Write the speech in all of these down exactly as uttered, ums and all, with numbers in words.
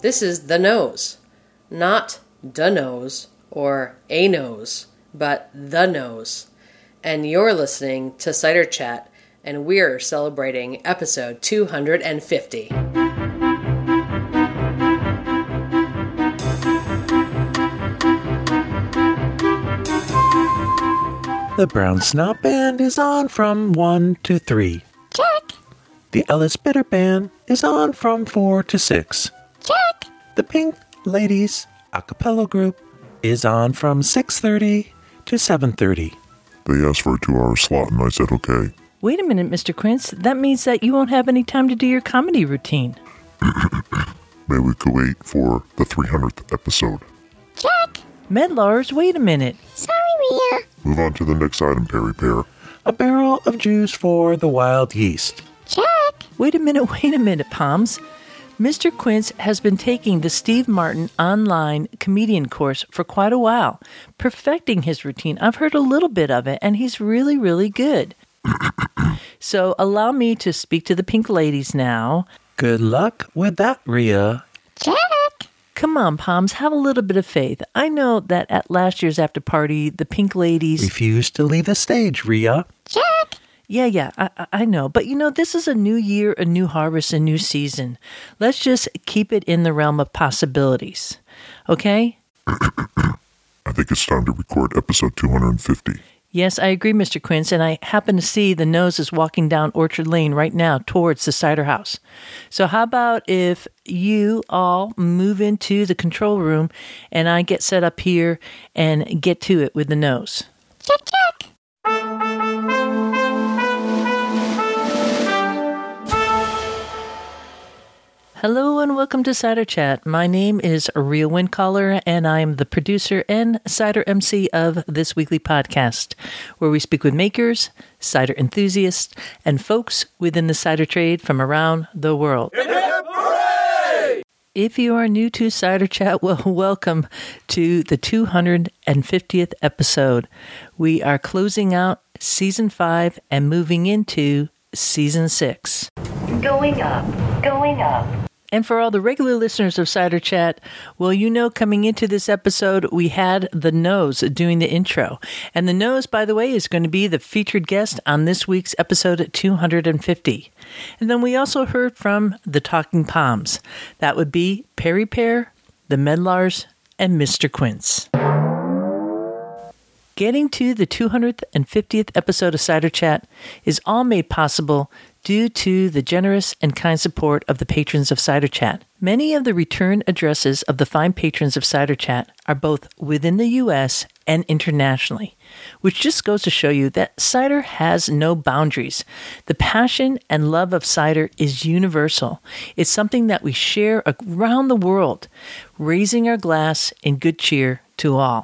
This is The Nose. Not the nose or a nose, but The Nose. And you're listening to Cider Chat, and we're celebrating episode two hundred fifty. The Brown Snout Band is on from one to three. Check. The Ellis Bitter Band is on from four to six. Check. The Pink Ladies a cappella group is on from six thirty to seven thirty. They asked for a two-hour slot, and I said okay. Wait a minute, Mister Quince. That means that you won't have any time to do your comedy routine. Maybe we could wait for the three hundredth episode. Check. Medlars, wait a minute. Sorry, Rhea. Move on to the next item, Perry Pear. A barrel of juice for the wild yeast. Check. Wait a minute, wait a minute, Palms. Mister Quince has been taking the Steve Martin online comedian course for quite a while, perfecting his routine. I've heard a little bit of it, and he's really, really good. So allow me to speak to the Pink Ladies now. Good luck with that, Rhea. Check. Come on, Palms, have a little bit of faith. I know that at last year's after party, the Pink Ladies... refused to leave the stage, Rhea. Check. Yeah, yeah, I, I know. But, you know, this is a new year, a new harvest, a new season. Let's just keep it in the realm of possibilities. Okay? I think it's time to record episode two hundred fifty. Yes, I agree, Mister Quince, and I happen to see the Nose is walking down Orchard Lane right now towards the cider house. So how about if you all move into the control room and I get set up here and get to it with the Nose? Check, check. Hello and welcome to Cider Chat. My name is Rhea Windcaller, and I'm the producer and cider M C of this weekly podcast, where we speak with makers, cider enthusiasts, and folks within the cider trade from around the world. Hip, hip, hooray! If you are new to Cider Chat, well, welcome to the two hundred fiftieth episode. We are closing out season five and moving into season six. Going up, going up. And for all the regular listeners of Cider Chat, well, you know, coming into this episode, we had the Nose doing the intro. And the Nose, by the way, is going to be the featured guest on this week's episode two hundred fifty. And then we also heard from the Talking Palms. That would be Perry Pear, the Medlars, and Mister Quince. Getting to the two hundred fiftieth episode of Cider Chat is all made possible due to the generous and kind support of the patrons of Cider Chat. Many of the return addresses of the fine patrons of Cider Chat are both within the U S and internationally, which just goes to show you that cider has no boundaries. The passion and love of cider is universal. It's something that we share around the world, raising our glass in good cheer to all.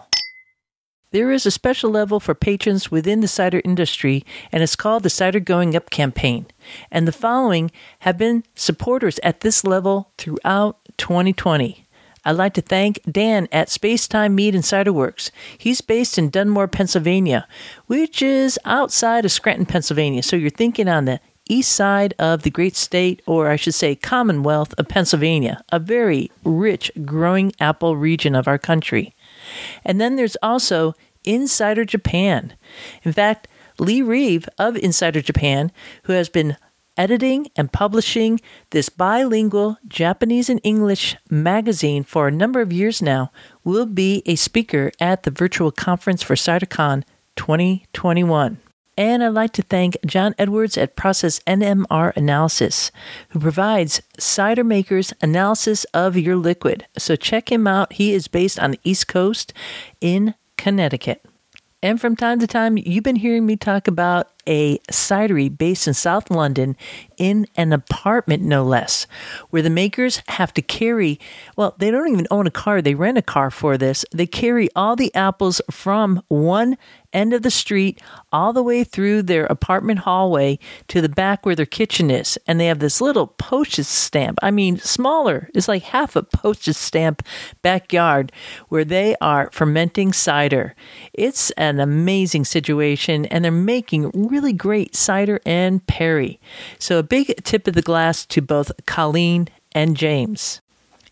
There is a special level for patrons within the cider industry, and it's called the Cider Going Up campaign. And the following have been supporters at this level throughout twenty twenty. I'd like to thank Dan at Spacetime Mead and Cider Works. He's based in Dunmore, Pennsylvania, which is outside of Scranton, Pennsylvania. So you're thinking on the east side of the great state, or I should say Commonwealth of Pennsylvania, a very rich growing apple region of our country. And then there's also Insider Japan. In fact, Lee Reeve of Insider Japan, who has been editing and publishing this bilingual Japanese and English magazine for a number of years now, will be a speaker at the virtual conference for CiderCon twenty twenty-one. And I'd like to thank John Edwards at Process N M R Analysis, who provides cider makers analysis of your liquid. So check him out. He is based on the East Coast in Connecticut. And from time to time, you've been hearing me talk about a cidery based in South London in an apartment, no less, where the makers have to carry, well, they don't even own a car. They rent a car for this. They carry all the apples from one end of the street all the way through their apartment hallway to the back where their kitchen is. And they have this little postage stamp. I mean, smaller. It's like half a postage stamp backyard where they are fermenting cider. It's an amazing situation, and they're making really great cider and perry. So a big tip of the glass to both Colleen and James.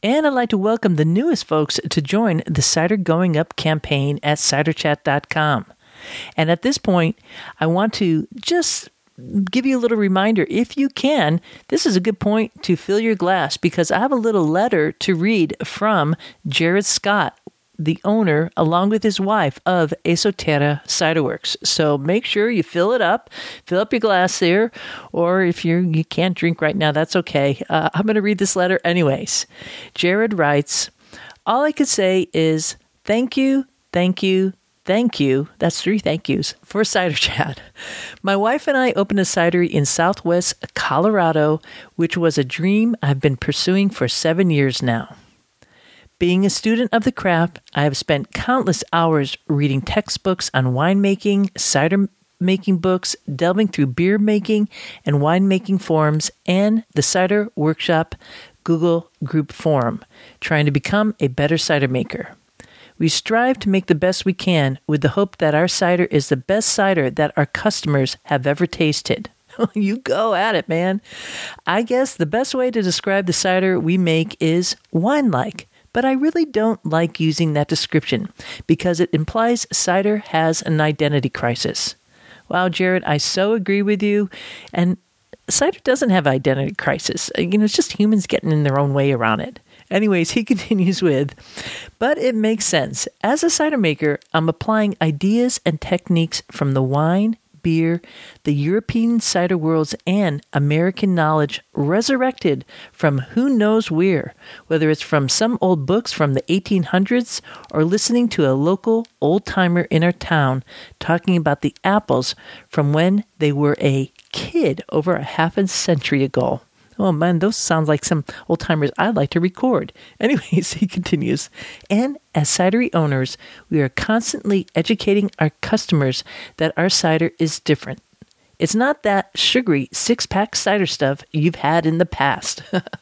And I'd like to welcome the newest folks to join the Cider Going Up campaign at cider chat dot com. And at this point, I want to just give you a little reminder, if you can, this is a good point to fill your glass, because I have a little letter to read from Jared Scott, the owner, along with his wife, of Esoterra Ciderworks. So make sure you fill it up, fill up your glass there, or if you you can't drink right now, that's okay. Uh, I'm going to read this letter anyways. Jared writes, all I could say is thank you, thank you, thank you. That's three thank yous for Cider Chat. My wife and I opened a cidery in Southwest Colorado, which was a dream I've been pursuing for seven years now. Being a student of the craft, I have spent countless hours reading textbooks on winemaking, cider making books, delving through beer making and winemaking forums, and the Cider Workshop Google group forum, trying to become a better cider maker. We strive to make the best we can with the hope that our cider is the best cider that our customers have ever tasted. You go at it, man. I guess the best way to describe the cider we make is wine-like. But I really don't like using that description because it implies cider has an identity crisis. Wow, Jared, I so agree with you. And cider doesn't have identity crisis. You know, it's just humans getting in their own way around it. Anyways, he continues with, but it makes sense. As a cider maker, I'm applying ideas and techniques from the wine, beer, the European cider worlds, and American knowledge resurrected from who knows where, whether it's from some old books from the eighteen hundreds or listening to a local old-timer in our town talking about the apples from when they were a kid over a half a century ago. Oh man, those sound like some old timers I'd like to record. Anyways, he continues, and as cidery owners, we are constantly educating our customers that our cider is different. It's not that sugary six-pack cider stuff you've had in the past.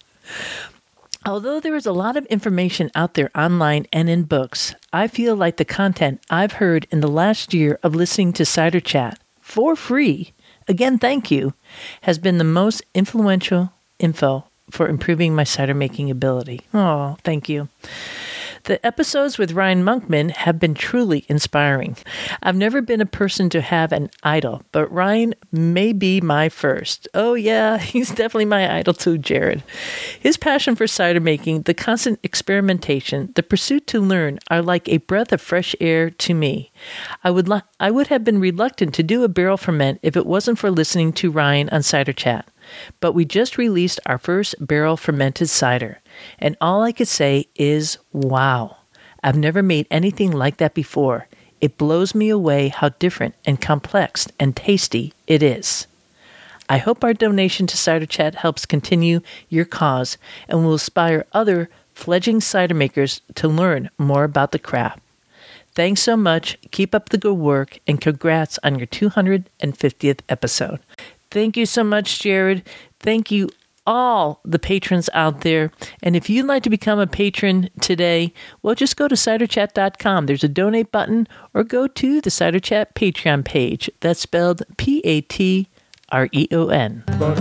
Although there is a lot of information out there online and in books, I feel like the content I've heard in the last year of listening to Cider Chat for free, again, thank you, has been the most influential info for improving my cider making ability. Oh, thank you. The episodes with Ryan Monkman have been truly inspiring. I've never been a person to have an idol, but Ryan may be my first. Oh yeah, he's definitely my idol too, Jared. His passion for cider making, the constant experimentation, the pursuit to learn are like a breath of fresh air to me. I would li- I would have been reluctant to do a barrel ferment if it wasn't for listening to Ryan on Cider Chat. But we just released our first barrel fermented cider, and all I could say is, wow, I've never made anything like that before. It blows me away how different and complex and tasty it is. I hope our donation to Cider Chat helps continue your cause and will inspire other fledgling cider makers to learn more about the craft. Thanks so much, keep up the good work, and congrats on your two hundred fiftieth episode. Thank you so much, Jared. Thank you all the patrons out there. And if you'd like to become a patron today, well, just go to cider chat dot com. There's a donate button, or go to the Cider Chat Patreon page. That's spelled P A T R E O N.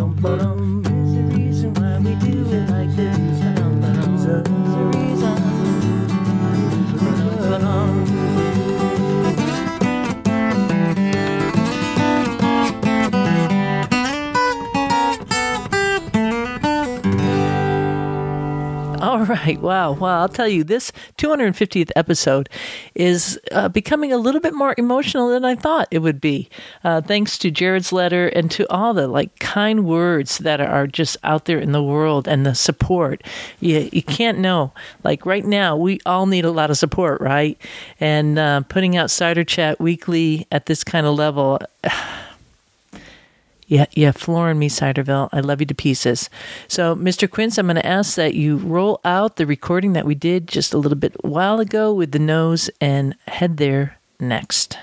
All right. Wow. Well, I'll tell you, this two hundred fiftieth episode is uh, becoming a little bit more emotional than I thought it would be. Uh, thanks to Jared's letter and to all the like kind words that are just out there in the world and the support. You, you can't know. Like right now, we all need a lot of support, right? And uh, putting out Cider Chat weekly at this kind of level. Yeah, yeah, flooring me, Ciderville. I love you to pieces. So, Mister Quince, I'm going to ask that you roll out the recording that we did just a little bit while ago with the nose and head there next.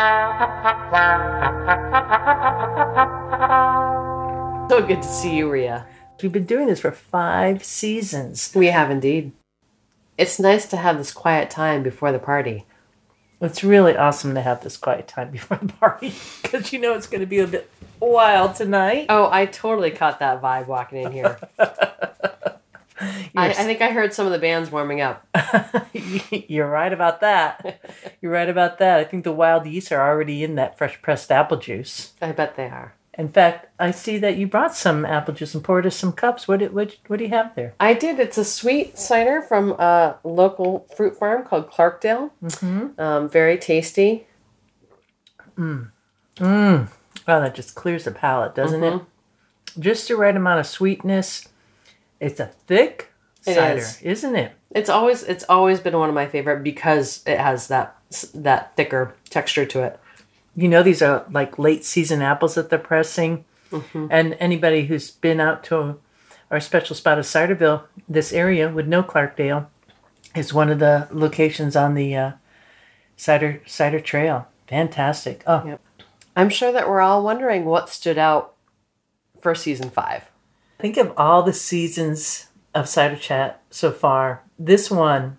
So good to see you, Rhea. We've been doing this for five seasons. We have indeed. It's nice to have this quiet time before the party. It's really awesome to have this quiet time before the party because you know it's going to be a bit wild tonight. Oh, I totally caught that vibe walking in here. I, I think I heard some of the bands warming up. You're right about that. You're right about that. I think the wild yeast are already in that fresh pressed apple juice. I bet they are. In fact, I see that you brought some apple juice and poured us some cups. What do, what, what do you have there? I did. It's a sweet cider from a local fruit farm called Clarkdale. Mm-hmm. Um, very tasty. Mmm. Mmm. Oh, that just clears the palate, doesn't Mm-hmm. it? Just the right amount of sweetness. It's a thick It cider, is. isn't it? It's always it's always been one of my favorite because it has that that thicker texture to it. You know, these are like late season apples that they're pressing. Mm-hmm. And anybody who's been out to our special spot of Ciderville, this area, would know Clarkdale is one of the locations on the uh, cider cider trail. Fantastic. Oh, Yep. I'm sure that we're all wondering what stood out for season five. think of all the seasons of Cider Chat so far. This one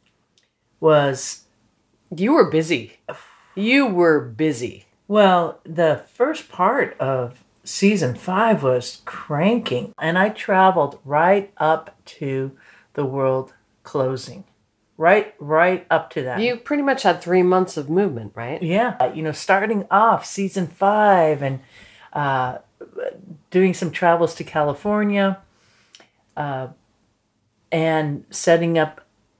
was, You were busy. You were busy. well, the first part of season five was cranking. And I traveled right up to the world closing. Right, right up to that. You pretty much had three months of movement, right? Yeah, you know, starting off season five and uh, doing some travels to California uh, and setting up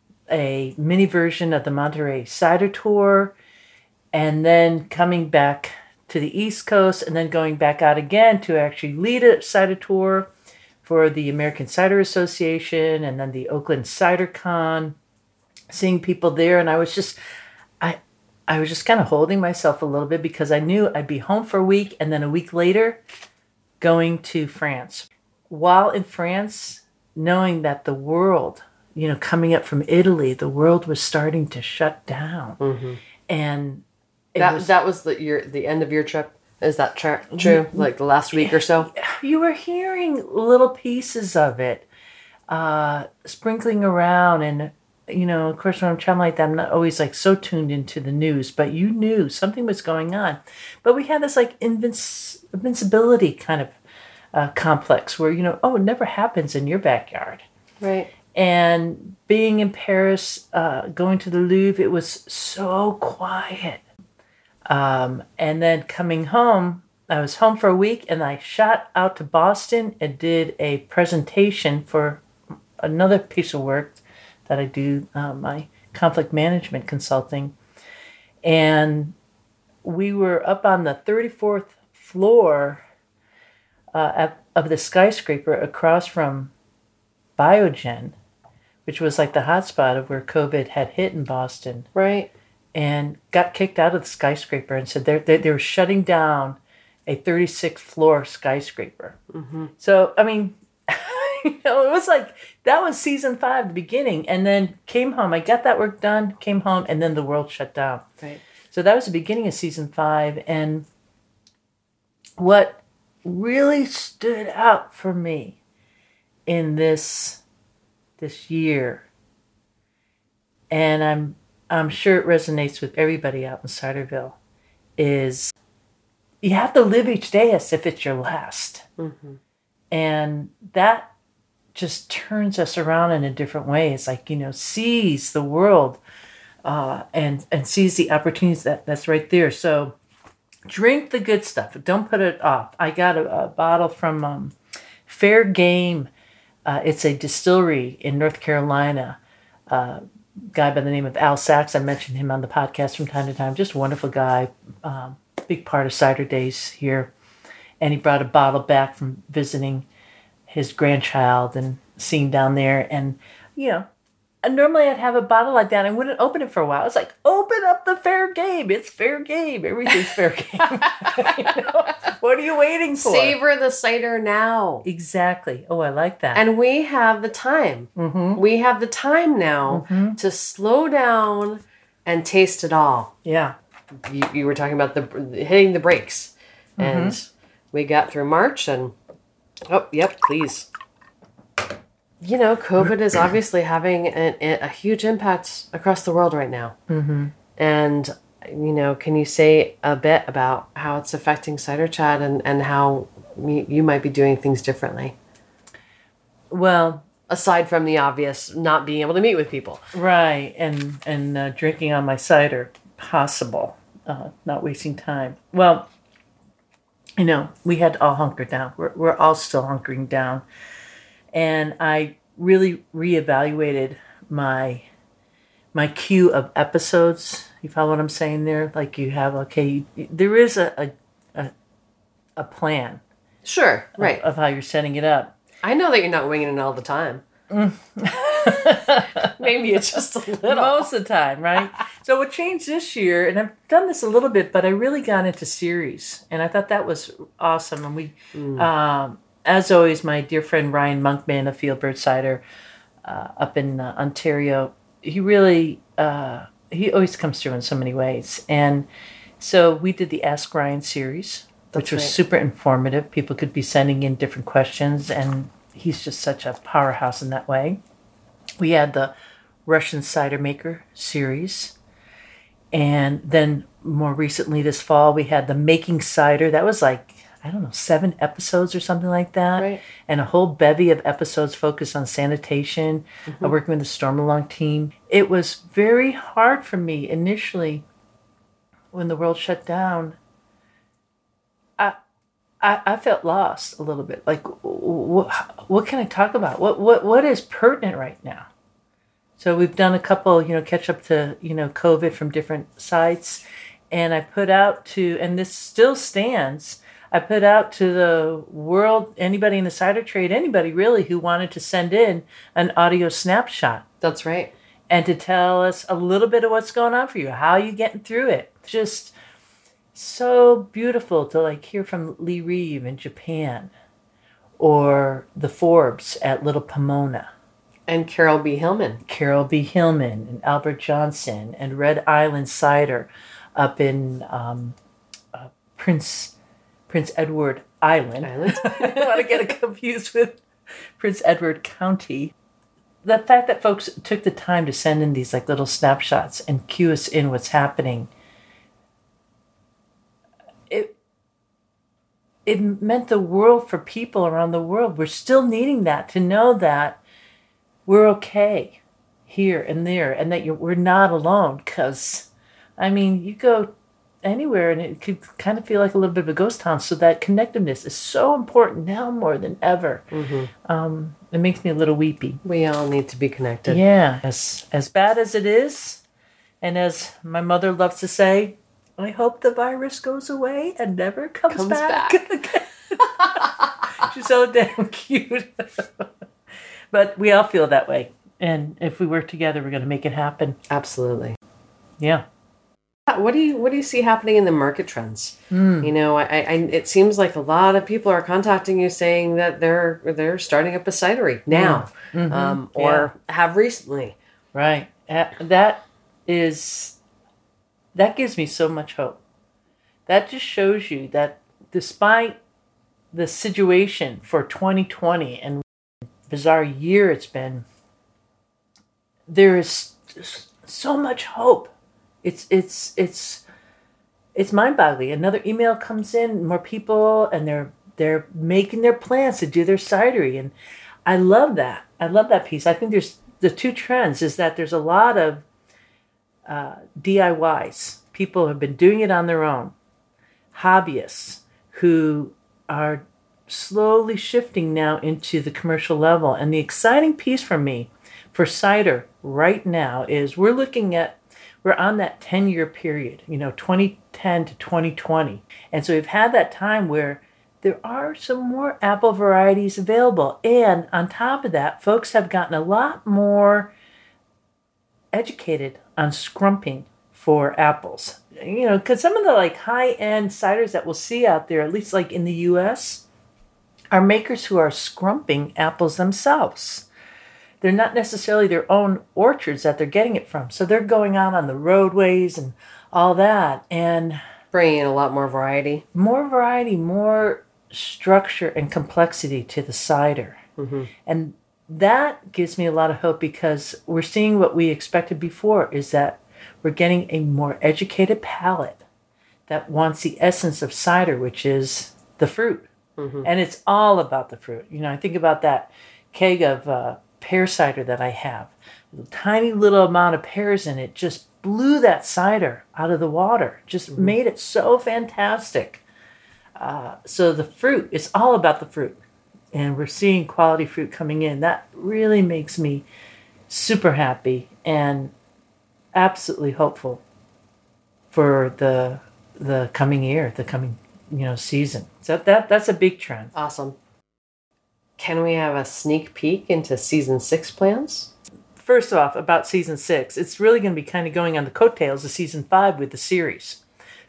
a mini version of the Monterey Cider Tour, and then coming back to the East Coast and then going back out again to actually lead a cider tour for the American Cider Association and then the Oakland Cider Con, seeing people there. And I was just, I, I was just kind of holding myself a little bit because I knew I'd be home for a week and then a week later going to France. While in France, knowing that the world, you know, coming up from Italy, the world was starting to shut down. Mm-hmm. And it That was, that was the your the end of your trip. Is that tr- true? Like the last week or so? you were hearing little pieces of it, uh, sprinkling around. And, you know, of course, when I'm traveling like that, I'm not always like so tuned into the news, but you knew something was going on. But we had this like invinci- invincibility kind of uh, complex where, you know, oh, it never happens in your backyard. Right. And being in Paris, uh, going to the Louvre, it was so quiet. Um, and then coming home, I was home for a week and I shot out to Boston and did a presentation for another piece of work that I do, uh, my conflict management consulting. And we were up on the thirty-fourth floor uh, at, of the skyscraper across from Biogen, which was like the hotspot of where COVID had hit in Boston. Right. And got kicked out of the skyscraper and said they they they were shutting down a thirty-sixth floor skyscraper. Mm-hmm. So I mean, you know, it was like that was season five, the beginning, and then came home. I got that work done, came home, and then the world shut down. Right. So that was the beginning of season five, and what really stood out for me in this this year, and I'm. I'm sure it resonates with everybody out in Ciderville, is you have to live each day as if it's your last. Mm-hmm. And that just turns us around in a different way. It's like, you know, sees the world uh, and, and sees the opportunities that, that's right there. So drink the good stuff. Don't put it off. I got a, a bottle from um, Fair Game. Uh, it's a distillery in North Carolina. Uh, guy by the name of Al Sachs. I mentioned him on the podcast from time to time. Just a wonderful guy. Um, big part of Cider Days here. And he brought a bottle back from visiting his grandchild and seeing down there. And, you know, and normally I'd have a bottle like that and I wouldn't open it for a while. It's like, open up the Fair Game. It's fair game. Everything's fair game. You know? What are you waiting for? Savor the cider now. Exactly. Oh, I like that. And we have the time. Mm-hmm. We have the time now Mm-hmm. to slow down and taste it all. Yeah. You, you were talking about the hitting the brakes. Mm-hmm. And we got through March and, oh, yep, please. You know, COVID is obviously having a, a huge impact across the world right now. Mm-hmm. And, you know, can you say a bit about how it's affecting Cider Chat and, and how you, you might be doing things differently? Well, Aside from the obvious not being able to meet with people. Right, and and uh, drinking on my cider, possible, uh, not wasting time. Well, you know, we had to all hunker down. We're we're all still hunkering down, and I really reevaluated my my queue of episodes. You follow what I'm saying there? Like you have okay, you, there is a a a, a plan. Sure, right. Of, of how you're setting it up. I know that you're not winging it all the time. Mm. Maybe it's just a little. Most of the time, right? So what changed this year, and I've done this a little bit, but I really got into series, and I thought that was awesome. And we, mm. um, as always, my dear friend Ryan Monkman of Fieldbird Cider uh, up in uh, Ontario, he really, uh, he always comes through in so many ways. And so we did the Ask Ryan series, That's which was right. super informative. People could be sending in different questions, and he's just such a powerhouse in that way. We had the Russian Cider Maker series. And then more recently this fall, we had the Making Cider. That was like, I don't know, seven episodes or something like that. Right. And a whole bevy of episodes focused on sanitation, mm-hmm. uh, working with the Storm Along team. It was very hard for me initially when the world shut down. I I, I felt lost a little bit. Like, what, what can I talk about? What what what is pertinent right now? So we've done a couple, you know, catch up to, you know, COVID from different sites. And I put out to, and this still stands, I put out to the world, anybody in the cider trade, anybody really who wanted to send in an audio snapshot. That's right. And to tell us a little bit of what's going on for you, how are you getting through it. Just so beautiful to like hear from Lee Reeve in Japan or the Forbes at Little Pomona. And Carol B. Hillman. Carol B. Hillman and Albert Johnson and Red Island Cider up in um, uh, Prince Prince Edward Island. Island. I don't want to get it confused with Prince Edward County. The fact that folks took the time to send in these like little snapshots and cue us in what's happening, it it meant the world for people around the world. We're still needing that, to know that we're okay here and there, and that you're, we're not alone. Because, I mean, you go anywhere and it could kind of feel like a little bit of a ghost town. So that connectiveness is so important now more than ever. Mm-hmm. Um, it makes me a little weepy. We all need to be connected. Yeah. As, as bad as it is, and as my mother loves to say, I hope the virus goes away and never comes, Comes back. back. She's so damn cute. But we all feel that way. And if we work together, we're going to make it happen. Absolutely. Yeah. What do you What do you see happening in the market trends? Mm. You know, I, I it seems like a lot of people are contacting you saying that they're they're starting up a cidery now, Mm-hmm. um, or Yeah. have recently. Right. Uh, That is, that gives me so much hope. That just shows you that despite the situation for twenty twenty and bizarre year it's been, there is so much hope. It's it's it's it's mind-boggling. Another email comes in, more people, and they're they're making their plans to do their cidery, and I love that. I love that piece. I think there's the two trends is that there's a lot of uh, D I Ys. People have been doing it on their own. Hobbyists who are slowly shifting now into the commercial level. And the exciting piece for me for cider right now is we're looking at, we're on that ten-year period, you know, twenty ten to twenty twenty. And so we've had that time where there are some more apple varieties available. And on top of that, folks have gotten a lot more educated on scrumping for apples. You know, because some of the like high-end ciders that we'll see out there, at least like in the U S, are makers who are scrumping apples themselves. They're not necessarily their own orchards that they're getting it from. So they're going out on the roadways and all that. And Bringing in a lot more variety. more variety, more structure and complexity to the cider. Mm-hmm. And that gives me a lot of hope because we're seeing what we expected before is that we're getting a more educated palate that wants the essence of cider, which is the fruit. Mm-hmm. And it's all about the fruit. You know, I think about that keg of uh, pear cider that I have. The tiny little amount of pears in it just blew that cider out of the water. Just mm-hmm. made it so fantastic. Uh, so the fruit, it's all about the fruit. And we're seeing quality fruit coming in. That really makes me super happy and absolutely hopeful for the the coming year, the coming you know season. So that that's a big trend. Awesome. Can we have a sneak peek into season six plans? First off, about season six, it's really going to be kind of going on the coattails of season five with the series.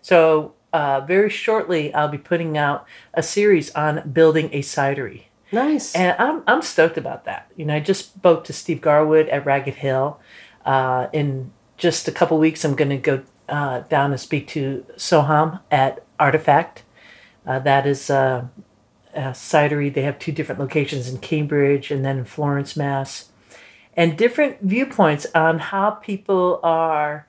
So uh, very shortly, I'll be putting out a series on building a cidery. Nice. And I'm I'm stoked about that. You know, I just spoke to Steve Garwood at Ragged Hill. Uh, in just a couple weeks, I'm going to go uh, down and speak to Soham at Artifact. Uh, that is uh, a cidery. They have two different locations in Cambridge and then in Florence, Mass. And different viewpoints on how people are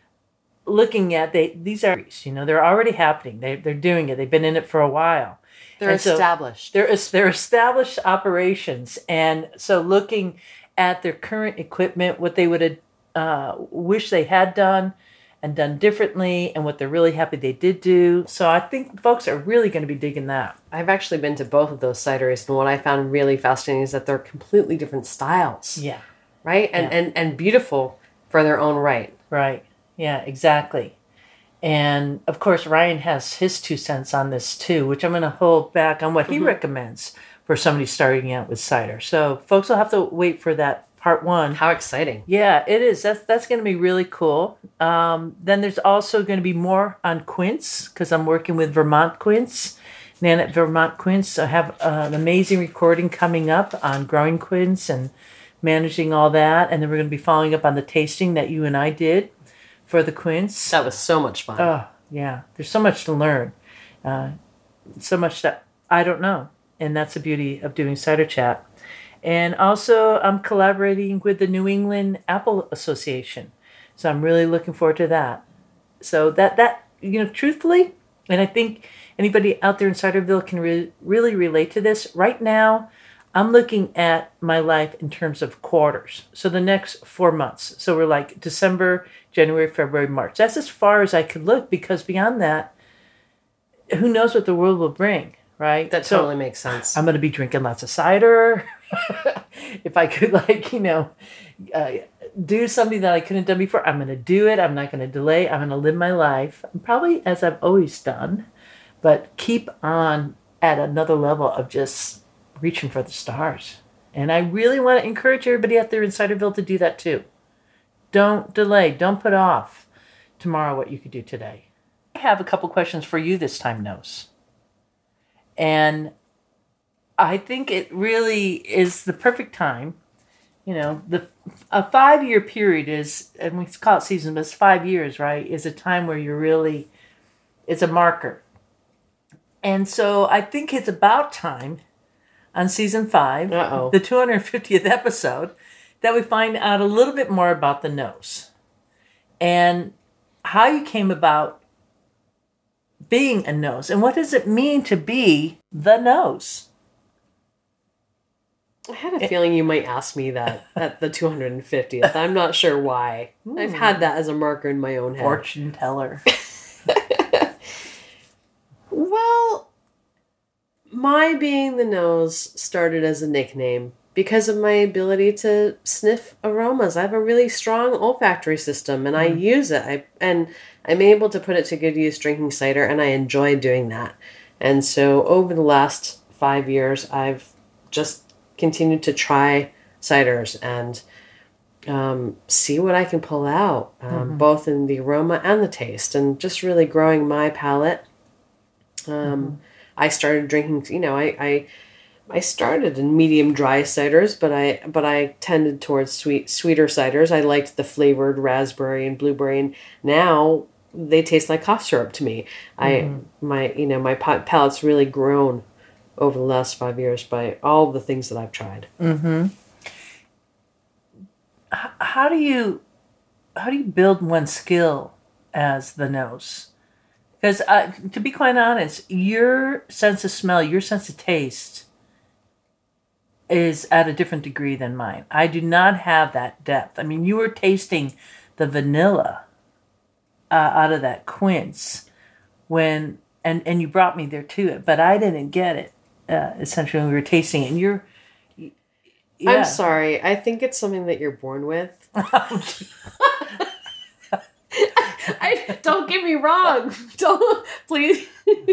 looking at they these are, you know, they're already happening. They, they're doing it. They've been in it for a while. They're and established. So they're, they're established operations. And so looking at their current equipment, what they would uh, wish they had done and done differently, and what they're really happy they did do. So I think folks are really going to be digging that. I've actually been to both of those cideries, and what I found really fascinating is that they're completely different styles. Yeah. Right? And, yeah. and, and beautiful for their own right. Right. Yeah, exactly. And, of course, Ryan has his two cents on this, too, which I'm going to hold back on what he mm-hmm. recommends for somebody starting out with cider. So folks will have to wait for that part one. How exciting. Yeah, it is. That's that's going to be really cool. Um, then there's also going to be more on quince, because I'm working with Vermont Quince. And at Vermont Quince, I have uh, an amazing recording coming up on growing quince and managing all that. And then we're going to be following up on the tasting that you and I did for the quince. That was so much fun. Oh, yeah. There's so much to learn. Uh, so much that I don't know. And that's the beauty of doing Cider Chat. And also, I'm collaborating with the New England Apple Association. So I'm really looking forward to that. So that, that you know, truthfully, and I think anybody out there in Ciderville can re- really relate to this. Right now, I'm looking at my life in terms of quarters. So the next four months. So we're like December, January, February, March. That's as far as I could look, because beyond that, who knows what the world will bring, right? That so totally makes sense. I'm going to be drinking lots of cider. If I could, like, you know, uh, do something that I couldn't have done before, I'm going to do it. I'm not going to delay. I'm going to live my life, probably as I've always done, but keep on at another level of just reaching for the stars. And I really want to encourage everybody out there in Ciderville to do that too. Don't delay. Don't put off tomorrow what you could do today. I have a couple questions for you this time, Nose. And I think it really is the perfect time. You know, the a five-year period is, and we call it season, but it's five years, right, is a time where you're really, it's a marker. And so I think it's about time on season five, Uh-oh. the two hundred fiftieth episode, that we find out a little bit more about the nose and how you came about being a nose, and what does it mean to be the nose? I had a feeling you might ask me that at the two hundred fiftieth. I'm not sure why. Ooh. I've had that as a marker in my own head. Fortune teller. Well, my being the nose started as a nickname because of my ability to sniff aromas. I have a really strong olfactory system, and I mm. use it. I and I'm able to put it to good use drinking cider, and I enjoy doing that. And so over the last five years, I've just continued to try ciders and um, see what I can pull out, um, mm-hmm. both in the aroma and the taste, and just really growing my palate. Um, mm-hmm. I started drinking, you know, I, I I started in medium dry ciders, but I but I tended towards sweet sweeter ciders. I liked the flavored raspberry and blueberry, and now they taste like cough syrup to me. Mm-hmm. I my you know my palate's really grown over the last five years by all the things that I've tried. Mm-hmm. How do you how do you build one's skill as the nose? Because uh, to be quite honest, your sense of smell, your sense of taste is at a different degree than mine. I do not have that depth. I mean, you were tasting the vanilla uh, out of that quince when, and, and you brought me there to it, but I didn't get it, uh, essentially, when we were tasting it. And you're, yeah. I'm sorry. I think it's something that you're born with. I, don't get me wrong. Don't, please.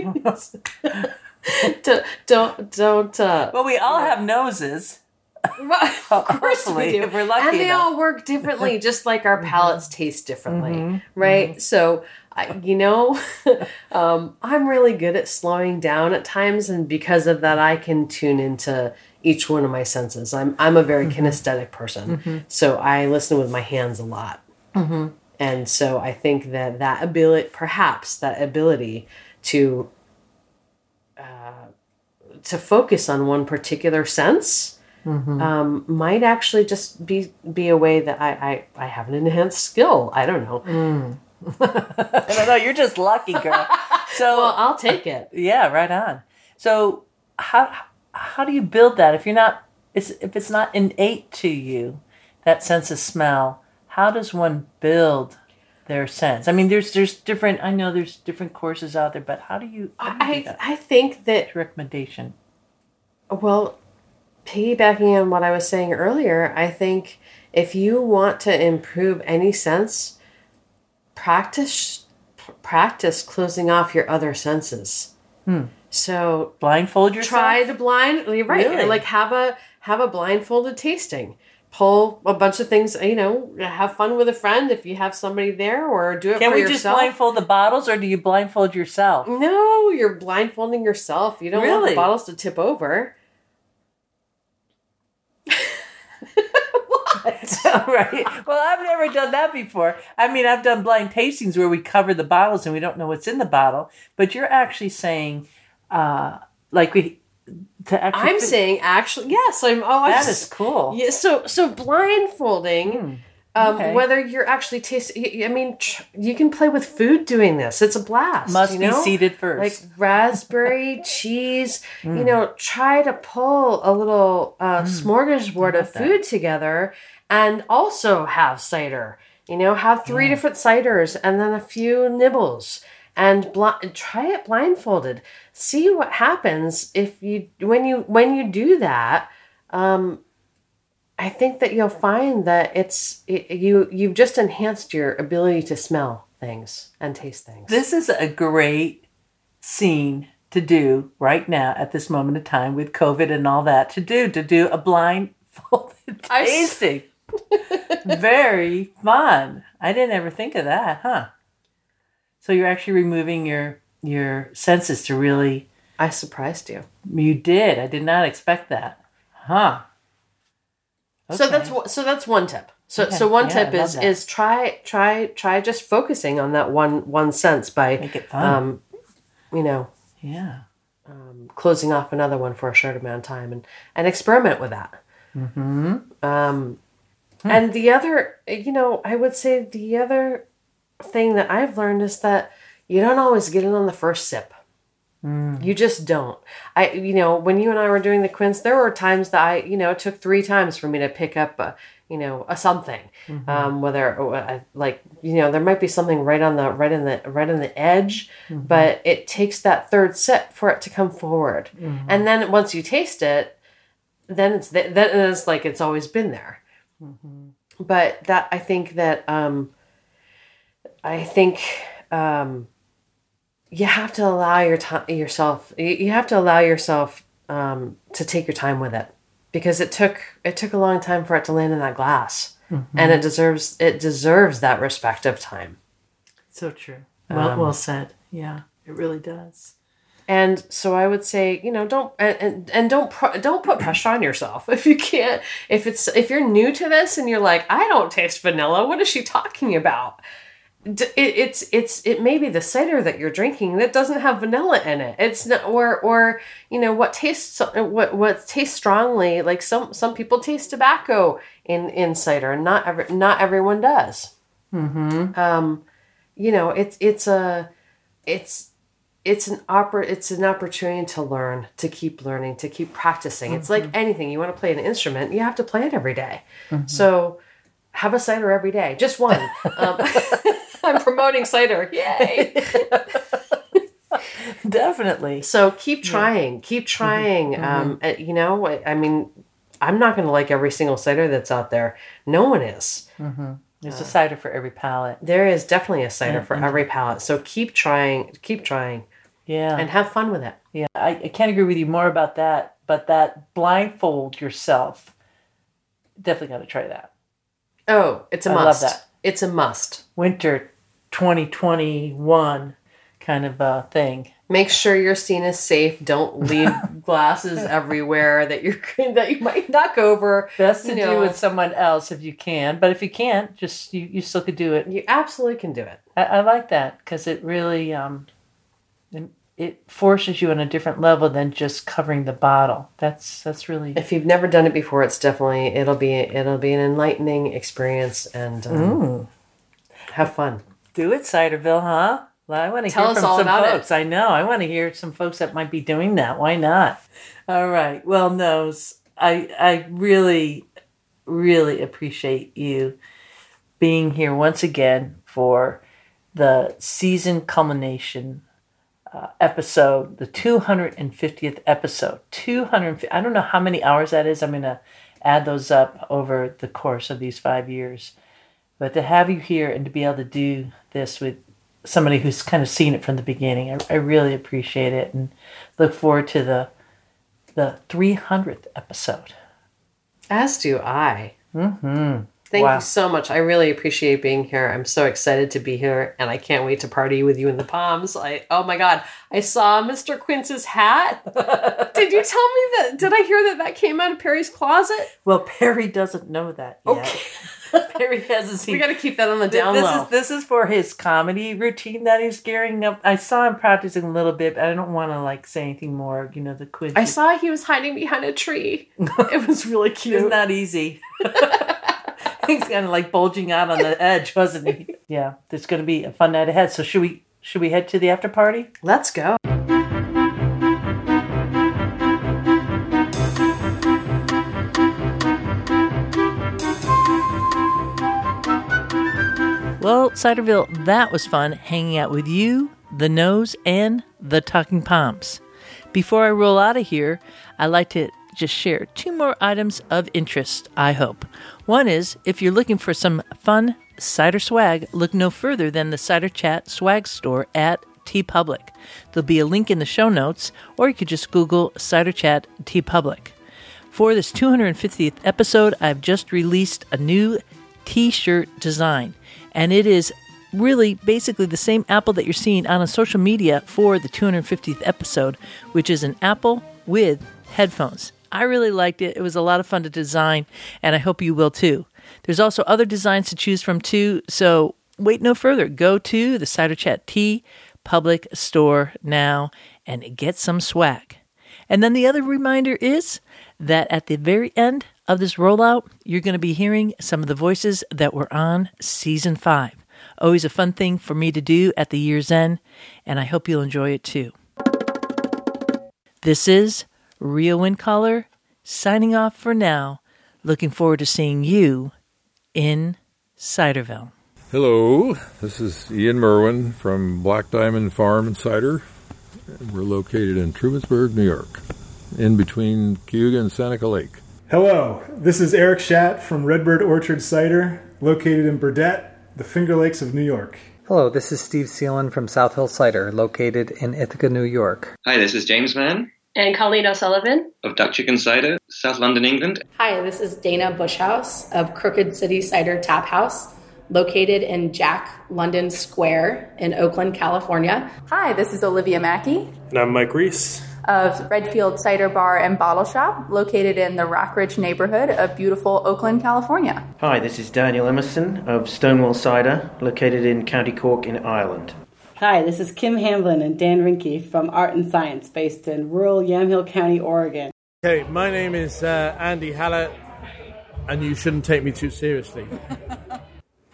don't, don't, don't. Uh, well, we all have noses. Of course we do. If we're lucky and they enough. all work differently, just like our palates mm-hmm. taste differently, mm-hmm. right? Mm-hmm. So, I, you know, um, I'm really good at slowing down at times, and because of that, I can tune into each one of my senses. I'm I'm a very mm-hmm. kinesthetic person, mm-hmm. so I listen with my hands a lot, mm-hmm. and so I think that that ability, perhaps that ability to uh, to focus on one particular sense. Mm-hmm. Um, might actually just be be a way that I, I, I have an enhanced skill. I don't know. Mm. I don't know. You're just lucky, girl. So well, I'll take it. Yeah, right on. So how how do you build that if you're not it's, if it's not innate to you, that sense of smell? How does one build their sense? I mean, there's there's different. I know there's different courses out there, but how do you? How do you I do that? I think that recommendation. Well. Piggybacking on what I was saying earlier, I think if you want to improve any sense, practice practice closing off your other senses. Hmm. So blindfold yourself. Try to blind. You're right. Really? Like have a have a blindfolded tasting. Pull a bunch of things. You know, have fun with a friend if you have somebody there, or do it Can for we yourself. just blindfold the bottles, or do you blindfold yourself? No, you're blindfolding yourself. You don't really? want the bottles to tip over. Right. Well, I've never done that before. I mean, I've done blind tastings where we cover the bottles and we don't know what's in the bottle. But you're actually saying, uh, like we to actually. I'm fit- saying actually, yes. I'm. Oh, that I'm, is cool. Yeah. So, so blindfolding. Hmm. Um, okay. Whether you're actually tasting, I mean, tr- you can play with food doing this. It's a blast. Must you be know? seeded first. Like raspberry, cheese, mm. you know, try to pull a little uh, mm. smorgasbord of food that. together and also have cider. You know, have three yeah. different ciders and then a few nibbles and bl- try it blindfolded. See what happens if you, when you, when you do that, um, I think that you'll find that it's it, you you've just enhanced your ability to smell things and taste things. This is a great scene to do right now at this moment of time with COVID and all that to do to do a blindfolded tasting. Very fun. I didn't ever think of that, huh? So you're actually removing your your senses to really. I surprised you. You did. I did not expect that, huh? Okay. So that's so that's one tip. So okay. so one yeah, tip is that. is try try try just focusing on that one one sense by make it fun. Um, you know, yeah, um, closing off another one for a short amount of time and and experiment with that. Mm-hmm. Um, hmm. And the other, you know, I would say the other thing that I've learned is that you don't always get it on the first sip. Mm. You just don't. I, you know, when you and I were doing the quince, there were times that I, you know, it took three times for me to pick up, a, you know, a something. Mm-hmm. Um, whether uh, like, you know, there might be something right on the right in the right on the edge, mm-hmm. but it takes that third sip for it to come forward, mm-hmm. and then once you taste it, then it's then it's like it's always been there. Mm-hmm. But that I think that um, I think. Um, You have to allow your time yourself. You have to allow yourself um, to take your time with it, because it took it took a long time for it to land in that glass, mm-hmm. and it deserves it deserves that respect of time. So true. Well, um, well said. Yeah, it really does. And so I would say, you know, don't and and, and don't pro- don't put pressure on yourself if you can't. If it's if you're new to this and you're like, I don't taste vanilla. What is she talking about? It, it's it's it may be the cider that you're drinking that doesn't have vanilla in it. It's not, or or you know what tastes what what tastes strongly. Like some some people taste tobacco in, in cider, and not every not everyone does. Mm-hmm. Um, you know it's it's a it's it's an oppor- it's an opportunity to learn, to keep learning, to keep practicing. Mm-hmm. It's like anything. You want to play an instrument, you have to play it every day. Mm-hmm. So have a cider every day. Just one. um, I'm promoting cider. Yay! Definitely. So keep trying. Yeah. Keep trying. Mm-hmm. Um, you know, I, I mean, I'm not going to like every single cider that's out there. No one is. Mm-hmm. There's uh, a cider for every palate. There is definitely a cider yeah, for mm-hmm. every palate. So keep trying. Keep trying. Yeah. And have fun with it. Yeah. I, I can't agree with you more about that, but that blindfold yourself, definitely got to try that. Oh, it's a I must. love that. It's a must. Winter twenty twenty-one kind of uh, thing. Make sure your scene is safe. Don't leave glasses everywhere that you're that you might knock over. Best to you do know. with someone else if you can, but if you can't, just you, you still could do it. You absolutely can do it. I, I like that because it really um, it, it forces you on a different level than just covering the bottle. That's that's really. If you've never done it before, it's definitely it'll be it'll be an enlightening experience and um, have fun. Do it, Ciderville, huh? Well, I want to Tell hear us from all some about folks. it. I know. I want to hear some folks that might be doing that. Why not? All right. Well, Nose, I I really, really appreciate you being here once again for the season culmination uh, episode, the two hundred fiftieth episode. two hundred. I don't know how many hours that is. I'm going to add those up over the course of these five years. But to have you here and to be able to do this with somebody who's kind of seen it from the beginning, I, I really appreciate it and look forward to the the three hundredth episode. As do I. Mm-hmm. Thank Wow. you so much. I really appreciate being here. I'm so excited to be here, and I can't wait to party with you in the Palms. I oh my God, I saw Mister Quince's hat. Did you tell me that? Did I hear that that came out of Perry's closet? Well, Perry doesn't know that yet. Okay. Perry hasn't seen. We got to keep that on the down this low. Is, this is for his comedy routine that he's gearing up. I saw him practicing a little bit, but I don't want to like say anything more. You know, the quiz. I saw he was hiding behind a tree. It was really cute. It's not easy. He's kind of like bulging out on the edge, wasn't he? Yeah, there's going to be a fun night ahead. So should we should we head to the after party? Let's go. Well, Ciderville, that was fun hanging out with you, the Nose, and the Talking Palms. Before I roll out of here, I'd like to just share two more items of interest, I hope. One is, if you're looking for some fun cider swag, look no further than the Cider Chat swag store at TeePublic. There'll be a link in the show notes, or you could just Google Cider Chat TeePublic. For this two hundred fiftieth episode, I've just released a new t-shirt design, and it is really basically the same apple that you're seeing on a social media for the two hundred fiftieth episode, which is an apple with headphones. I really liked it. It was a lot of fun to design, and I hope you will too. There's also other designs to choose from too, so wait no further. Go to the Cider Chat TeePublic store now and get some swag. And then the other reminder is that at the very end of this rollout, you're going to be hearing some of the voices that were on season five. Always a fun thing for me to do at the year's end, and I hope you'll enjoy it too. This is Rio Windcaller signing off for now. Looking forward to seeing you in Ciderville. Hello, this is Ian Merwin from Black Diamond Farm and Cider. We're located in Trumansburg, New York, in between Cayuga and Seneca Lake. Hello, this is Eric Schatt from Redbird Orchard Cider, located in Burdett, the Finger Lakes of New York. Hello, this is Steve Seelan from South Hill Cider, located in Ithaca, New York. Hi, this is James Mann. And Colleen O'Sullivan of Duck Chicken Cider, South London, England. Hi, this is Dana Bushhouse of Crooked City Cider Tap House, located in Jack London Square in Oakland, California. Hi, this is Olivia Mackey. And I'm Mike Reese. Of Redfield Cider Bar and Bottle Shop, located in the Rockridge neighborhood of beautiful Oakland, California. Hi, this is Daniel Emerson of Stonewall Cider, located in County Cork in Ireland. Hi, this is Kim Hamblin and Dan Rinke from Art and Science, based in rural Yamhill County, Oregon. Hey, my name is uh, Andy Hallett, and you shouldn't take me too seriously.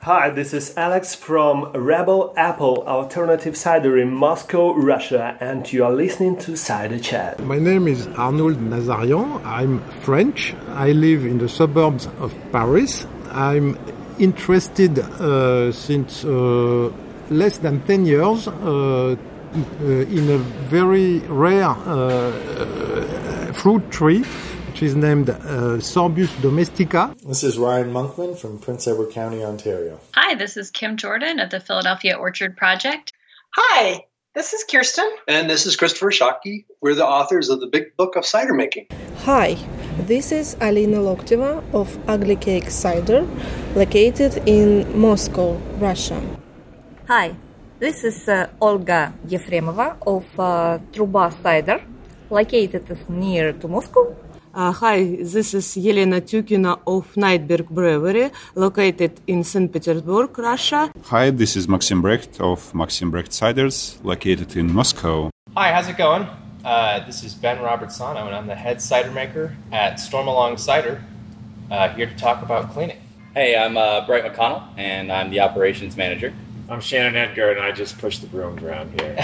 Hi, this is Alex from Rebel Apple Alternative Cider in Moscow, Russia, and you are listening to Cider Chat. My name is Arnold Nazarian. I'm French. I live in the suburbs of Paris. I'm interested uh, since uh, less than ten years uh, in a very rare uh, uh, fruit tree, which is named uh, Sorbus domestica. This is Ryan Monkman from Prince Edward County, Ontario. Hi, this is Kim Jordan of the Philadelphia Orchard Project. Hi, this is Kirsten. And this is Christopher Shockey. We're the authors of the Big Book of Cider Making. Hi, this is Alina Lokhteva of Ugly Cake Cider, located in Moscow, Russia. Hi, this is uh, Olga Yefremova of uh, Truba Cider, located near to Moscow. Uh, hi, this is Yelena Tukina of Nightberg Brewery, located in Saint Petersburg, Russia. Hi, this is Maxim Brecht of Maxim Brecht Ciders, located in Moscow. Hi, how's it going? Uh, this is Ben Robertsano, and I'm the head cider maker at Stormalong Cider, uh, here to talk about cleaning. Hey, I'm uh, Bright McConnell, and I'm the operations manager. I'm Shannon Edgar, and I just push the brooms around here.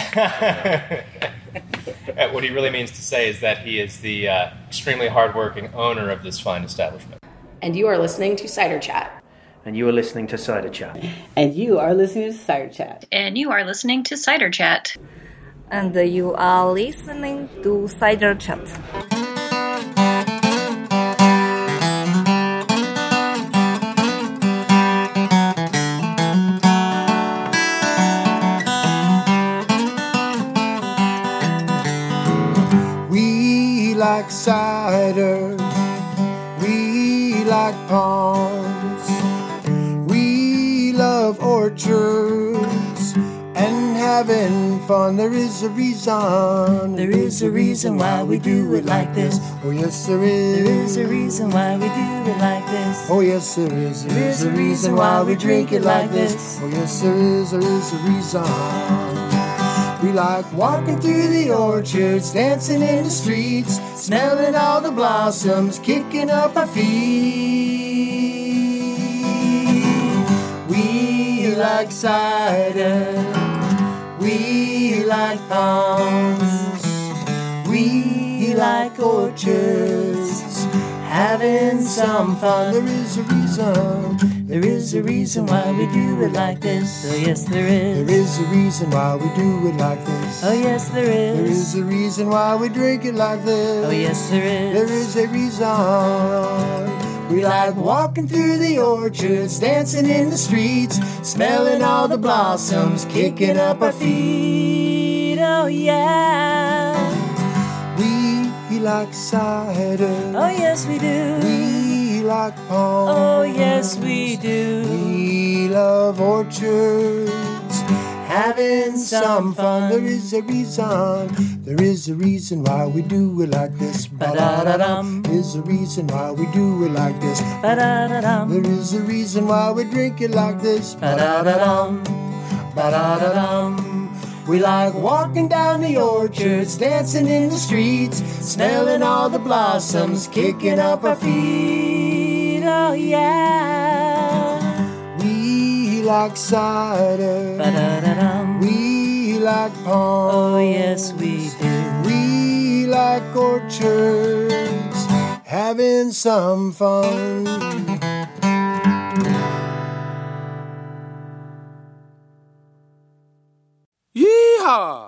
What he really means to say is that he is the uh, extremely hardworking owner of this fine establishment. And you are listening to Cider Chat. And you are listening to Cider Chat. And you are listening to Cider Chat. And you are listening to Cider Chat. And uh, you are listening to Cider Chat. We like cider, we like palms, we love orchards and having fun. There is a reason, there is a reason why we do it like this. Oh yes there is, there is a reason why we do it like this. Oh yes there is, there is a reason why we drink it like this. Oh yes there is, there is a reason. We like walking through the orchards, dancing in the streets, smelling all the blossoms, kicking up our feet. We like cider, we like palms, we like orchards, having some fun. There is a reason, there is a reason why we do it like this. Oh yes there is, there is a reason why we do it like this. Oh yes there is, there is a reason why we drink it like this. Oh yes there is, there is a reason. We like walking through the orchards, dancing in the streets, smelling all the blossoms, kicking up our feet. Oh yeah. We like cider. Oh yes we do. We like palms. Oh yes we do. We love orchards, having some fun. There is a reason, there is a reason why we do it like this. Ba-da-da-dum. There is a reason why we do it like this. Ba-da-da-dum. There is a reason why we drink it like this. Ba-da-da-dum. Ba-da-da-dum. We like walking down the orchards, dancing in the streets, smelling all the blossoms, kicking up our feet. Oh yeah. We like cider. Ba-da-da-dum. We like palms. Oh yes we do. We like orchards, having some fun. Yeehaw!